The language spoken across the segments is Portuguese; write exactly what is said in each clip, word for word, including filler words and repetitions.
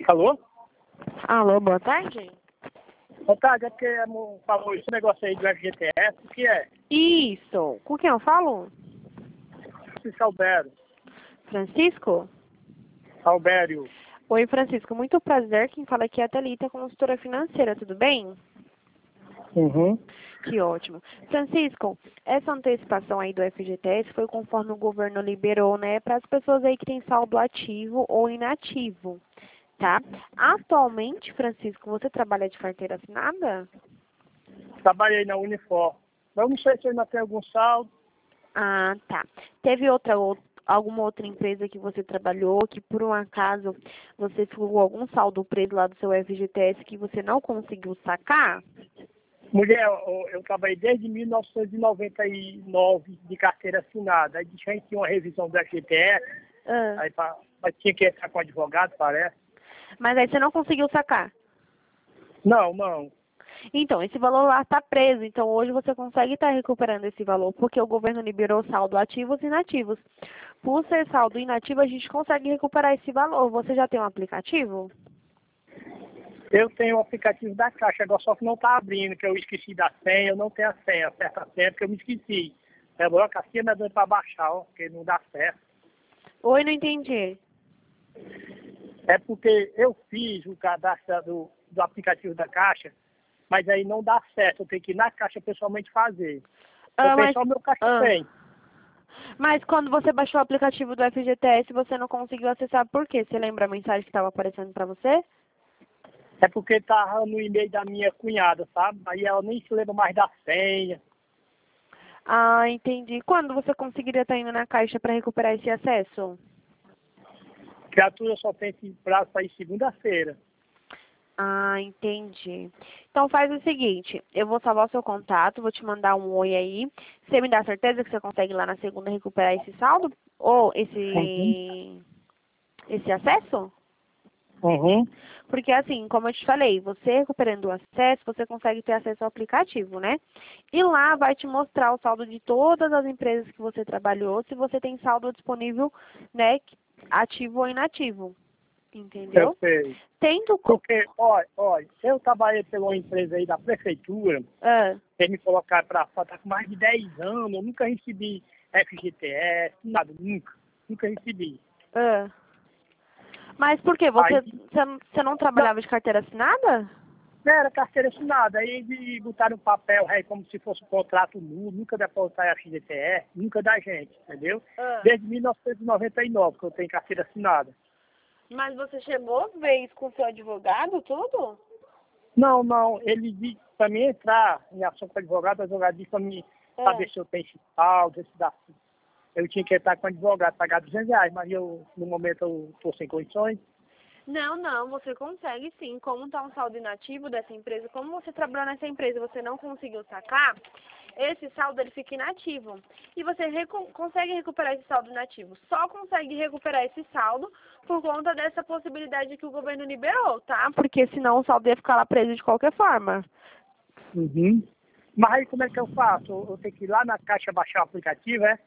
Alô? Alô, boa tarde. Boa tarde, é porque a mo- falou esse negócio aí do F G T S, o que é? Isso. Com quem eu falo? Francisco Albério. Francisco? Albério. Oi, Francisco. Muito prazer. Quem fala aqui é a Thalita, consultora financeira. Tudo bem? Uhum. Que ótimo. Francisco, essa antecipação aí do F G T S foi conforme o governo liberou, né, para as pessoas aí que têm saldo ativo ou inativo, tá? Atualmente, Francisco, você trabalha de carteira assinada? Trabalhei na Unifor. Mas eu não sei se ainda tem algum saldo. Ah, tá. Teve outra, ou- alguma outra empresa que você trabalhou que, por um acaso, você ficou com algum saldo preso lá do seu F G T S que você não conseguiu sacar? Mulher, eu, eu trabalhei desde mil novecentos e noventa e nove de carteira assinada. Aí a gente tinha uma revisão do F G T S, Ah, aí pra, mas tinha que entrar com advogado, parece. mas aí você não conseguiu sacar. Não, não. Então, esse valor lá está preso. Então, hoje você consegue estar recuperando esse valor, porque o governo liberou saldo ativos e inativos. Por ser saldo inativo, a gente consegue recuperar esse valor. Você já tem um aplicativo? Eu tenho o aplicativo da Caixa, agora só que não está abrindo, que eu esqueci da senha, eu não tenho a senha, certa senha, porque eu me esqueci. É a burocracia me dando para baixar, ó, porque não dá certo. Oi, não entendi. É porque eu fiz o cadastro do, do aplicativo da Caixa, mas aí não dá certo, eu tenho que ir na Caixa pessoalmente fazer. Eu Ah, tenho mas, só o meu Caixa ah, Tem. mas quando você baixou o aplicativo do F G T S, você não conseguiu acessar por quê? Você lembra a mensagem que estava aparecendo para você? É porque tá no e-mail da minha cunhada, sabe? Aí ela nem se lembra mais da senha. Ah, entendi. Quando você conseguiria estar indo na caixa para recuperar esse acesso? Criatura só tem esse prazo para ir segunda-feira. Ah, entendi. Então faz o seguinte, eu vou salvar o seu contato, vou te mandar um oi aí. Você me dá certeza que você consegue lá na segunda recuperar esse saldo? Ou Uhum. esse, esse acesso? Uhum. Porque assim, como eu te falei, você recuperando o acesso, você consegue ter acesso ao aplicativo, né? E lá vai te mostrar o saldo de todas as empresas que você trabalhou, se você tem saldo disponível, né, ativo ou inativo. Eu Entendeu? sei. Tendo... co- Porque, olha, olha, eu trabalhei pela uma empresa aí da prefeitura, Ah, eles me colocaram para fora, tá com mais de dez anos, eu nunca recebi F G T S, nada, nunca. Nunca recebi. ah. Mas por quê? Aí, Você, você não você não não, trabalhava de carteira assinada? não era carteira assinada, aí eles botaram um papel aí como se fosse um contrato nulo, nunca depositaram F G T S, nunca da gente, entendeu? Ah. Desde mil novecentos e noventa e nove que eu tenho carteira assinada. Mas você chegou a ver isso com seu advogado, tudo? Não, não, ele disse para mim entrar em ação com o advogado, o advogado disse para mim É. saber se eu tenho esse saldo, esse da... Eu tinha que entrar com o advogado, pagar duzentos reais, mas eu, no momento eu estou sem condições. Não, não, você consegue sim. Como está um saldo inativo dessa empresa, como você trabalhou nessa empresa e você não conseguiu sacar, esse saldo ele fica inativo. E você recu- consegue recuperar esse saldo inativo. Só consegue recuperar esse saldo por conta dessa possibilidade que o governo liberou, tá? Porque senão o saldo ia ficar lá preso de qualquer forma. Uhum. Mas aí como é que eu faço? Eu eu tenho que ir lá na caixa baixar o aplicativo, é?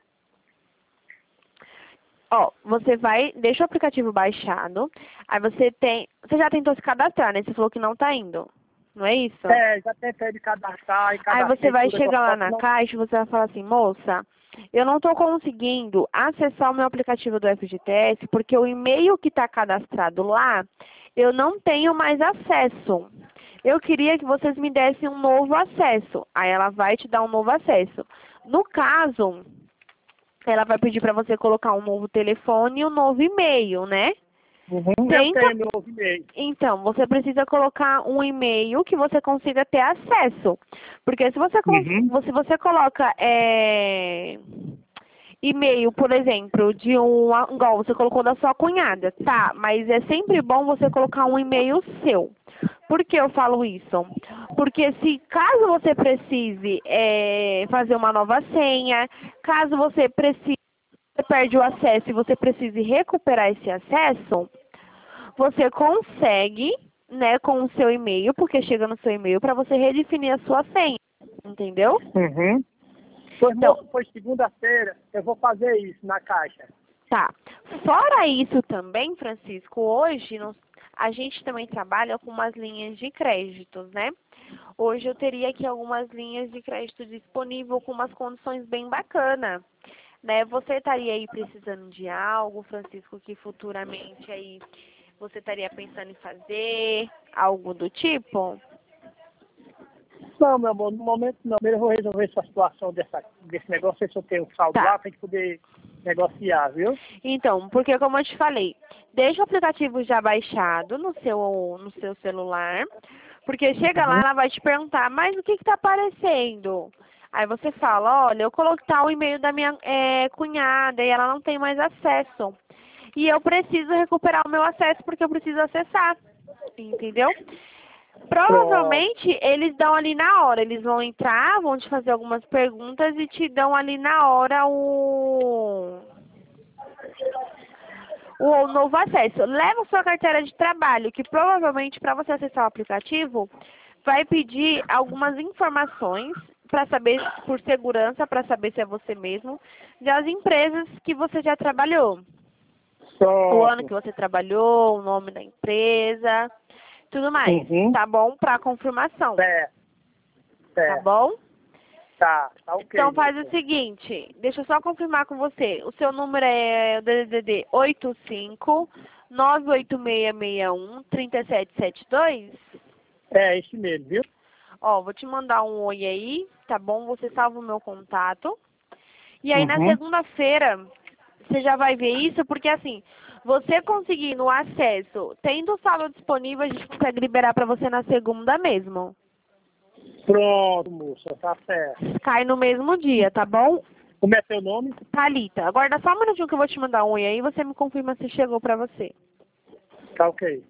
Ó, você vai, deixa o aplicativo baixado, aí você tem, você já tentou se cadastrar, né? Você falou que não tá indo, não é isso? É, já tentei de cadastrar e Aí você cadastrei vai tudo, agora chegar lá só que na não... caixa e você vai falar assim, moça, eu não estou conseguindo acessar o meu aplicativo do F G T S porque o e-mail que está cadastrado lá, eu não tenho mais acesso. Eu queria que vocês me dessem um novo acesso. Aí ela vai te dar um novo acesso. No caso, ela vai pedir para você colocar um novo telefone e um novo e-mail, né? Uhum, eu Tenta. tenho meu novo e-mail. Então, você precisa colocar um e-mail que você consiga ter acesso. Porque se você, cons- Uhum. se você coloca é, e-mail, por exemplo, de um, igual você colocou da sua cunhada, tá? Mas é sempre bom você colocar um e-mail seu. Por que eu falo isso? Porque se caso você precise é, fazer uma nova senha, caso você precise, você perde o acesso e você precise recuperar esse acesso, você consegue, né, com o seu e-mail, porque chega no seu e-mail para você redefinir a sua senha, entendeu? Uhum. Pois, Então, moço, pois segunda-feira eu vou fazer isso na caixa. tá. Fora isso também, Francisco, hoje, não- a gente também trabalha com umas linhas de créditos, né? Hoje eu teria aqui algumas linhas de crédito disponível com umas condições bem bacanas, né? Você estaria aí precisando de algo, Francisco, que futuramente aí você estaria pensando em fazer, algo do tipo? Não, meu amor, no momento não. Primeiro eu vou resolver essa situação dessa, desse negócio, ver se eu tenho saldo Tá. lá pra gente poder negociar, viu? Então, porque como eu te falei, deixa o aplicativo já baixado no seu, no seu celular, porque chega lá, Uhum. ela vai te perguntar, mas o que que tá aparecendo? Aí você fala, olha, eu coloquei tá, o e-mail da minha é, cunhada e ela não tem mais acesso. E eu preciso recuperar o meu acesso porque eu preciso acessar, entendeu? Pronto. Provavelmente eles dão ali na hora, eles vão entrar, vão te fazer algumas perguntas e te dão ali na hora o, o novo acesso. Leva sua carteira de trabalho, que provavelmente para você acessar o aplicativo vai pedir algumas informações para saber, por segurança, para saber se é você mesmo, das empresas que você já trabalhou. O ano que Pronto. você trabalhou, o nome da empresa, tudo mais, Uhum. tá bom? Para confirmação, Certo. tá Certo. bom? Tá, tá ok. Então faz o moça. seguinte, deixa eu só confirmar com você. O seu número é o D D D oito cinco nove oito seis seis um três sete sete dois? É, esse mesmo, viu? Ó, vou te mandar um oi aí, tá bom? Você salva o meu contato. E aí na Uhum. segunda-feira você já vai ver isso, porque assim, você conseguindo o acesso, tendo o saldo disponível, a gente consegue liberar pra você na segunda mesmo. Pronto, moça, tá certo. Cai no mesmo dia, tá bom? Como é teu nome? Thalita, aguarda só um minutinho que eu vou te mandar um oi aí e você me confirma se chegou pra você. Tá ok.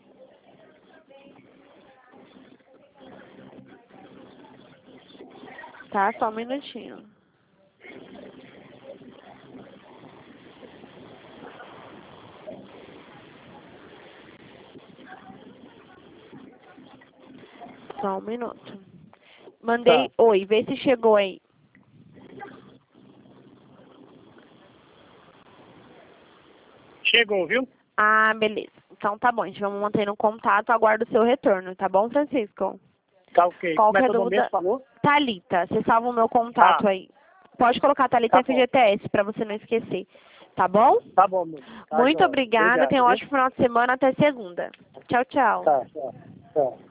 Tá? Só um minutinho. Só um minuto. Mandei Tá. oi, vê se chegou aí. Chegou, viu? Ah, beleza. Então tá bom, a gente vai mantendo contato, aguardo o seu retorno, tá bom, Francisco? Tá ok. Como é Qualquer teu nome mesmo, dúvida, falou? Thalita, você salva o meu Ah, contato aí. Pode colocar Thalita tá bom. F G T S pra você não esquecer, tá bom? Tá bom, moça. Tá Muito jóia. obrigada, Obrigado, tenha um viu? ótimo final de semana, até segunda. Tchau, tchau. Tá, tá, tá.